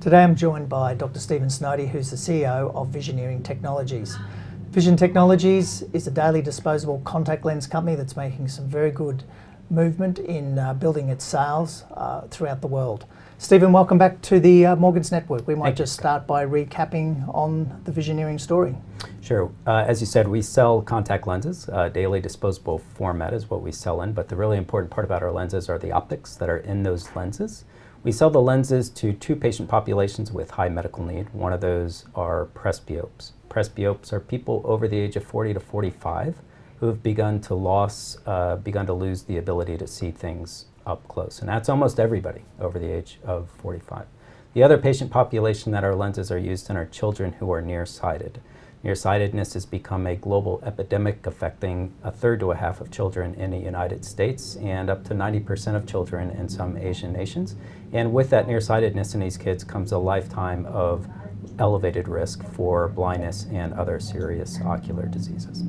Today I'm joined by Dr. Stephen Snoddy, who's the CEO of Visioneering Technologies. Vision Technologies is a daily disposable contact lens company that's making some very good movement in building its sales throughout the world. Stephen, welcome back to the Morgans Network. We might just start by recapping on the Visioneering story. Sure. As you said, we sell contact lenses. Daily disposable format is what we sell in, but the really important part about our lenses are the optics that are in those lenses. We sell the lenses to two patient populations with high medical need. One of those are presbyopes. Presbyopes are people over the age of 40 to 45 who have begun to lose the ability to see things up close. And that's almost everybody over the age of 45. The other patient population that our lenses are used in are children who are nearsighted. Nearsightedness has become a global epidemic affecting a third to a half of children in the United States and up to 90% of children in some Asian nations. And with that nearsightedness in these kids comes a lifetime of elevated risk for blindness and other serious ocular diseases.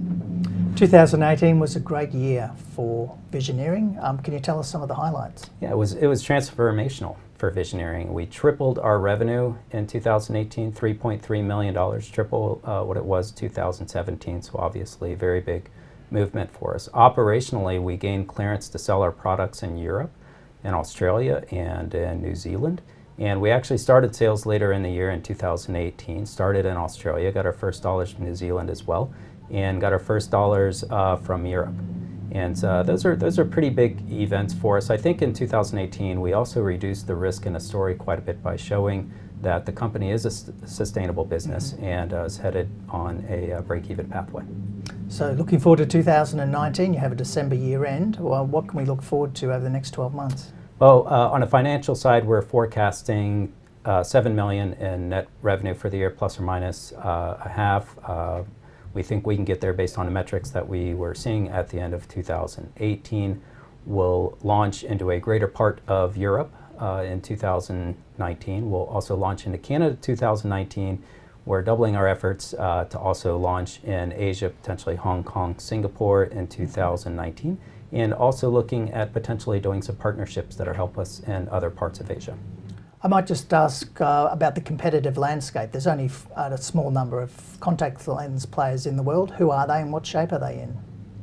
2018 was a great year for Visioneering. Can you tell us some of the highlights? Yeah, it was transformational for Visioneering. We tripled our revenue in 2018, $3.3 million, triple what it was 2017, so obviously a very big movement for us. Operationally, we gained clearance to sell our products in Europe, in Australia, and in New Zealand. And we actually started sales later in the year in 2018, started in Australia, got our first dollars from New Zealand as well, and got our first dollars from Europe. And those are pretty big events for us. I think in 2018 we also reduced the risk in the story quite a bit by showing that the company is a sustainable business and is headed on a break-even pathway. So looking forward to 2019, you have a December year end. Well, what can we look forward to over the next 12 months? Well, on the financial side, we're forecasting $7 million in net revenue for the year, plus or minus a half. We think we can get there based on the metrics that we were seeing at the end of 2018. We'll launch into a greater part of Europe in 2019. We'll also launch into Canada 2019. We're doubling our efforts to also launch in Asia, potentially Hong Kong, Singapore in 2019, and also looking at potentially doing some partnerships that will help us in other parts of Asia. I might just ask about the competitive landscape. There's only a small number of contact lens players in the world. Who are they and what shape are they in?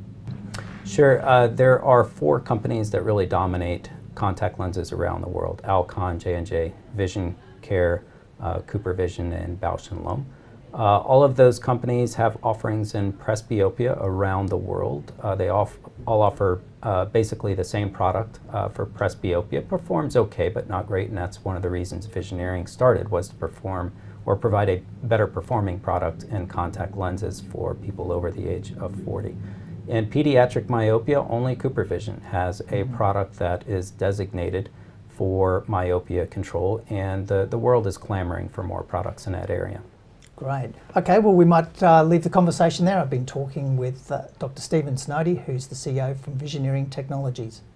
Sure. There are four companies that really dominate contact lenses around the world: Alcon, J&J, Vision Care, Cooper Vision, and Bausch & Lomb. All of those companies have offerings in presbyopia around the world. They all offer basically the same product for presbyopia. Performs okay, but not great, and that's one of the reasons Visioneering started, was to perform or provide a better performing product in contact lenses for people over the age of 40. In pediatric myopia, only Cooper Vision has a product that is designated for myopia control, and the world is clamoring for more products in that area. Great. Okay, well, we might leave the conversation there. I've been talking with Dr. Stephen Snoddy, who's the CEO from Visioneering Technologies.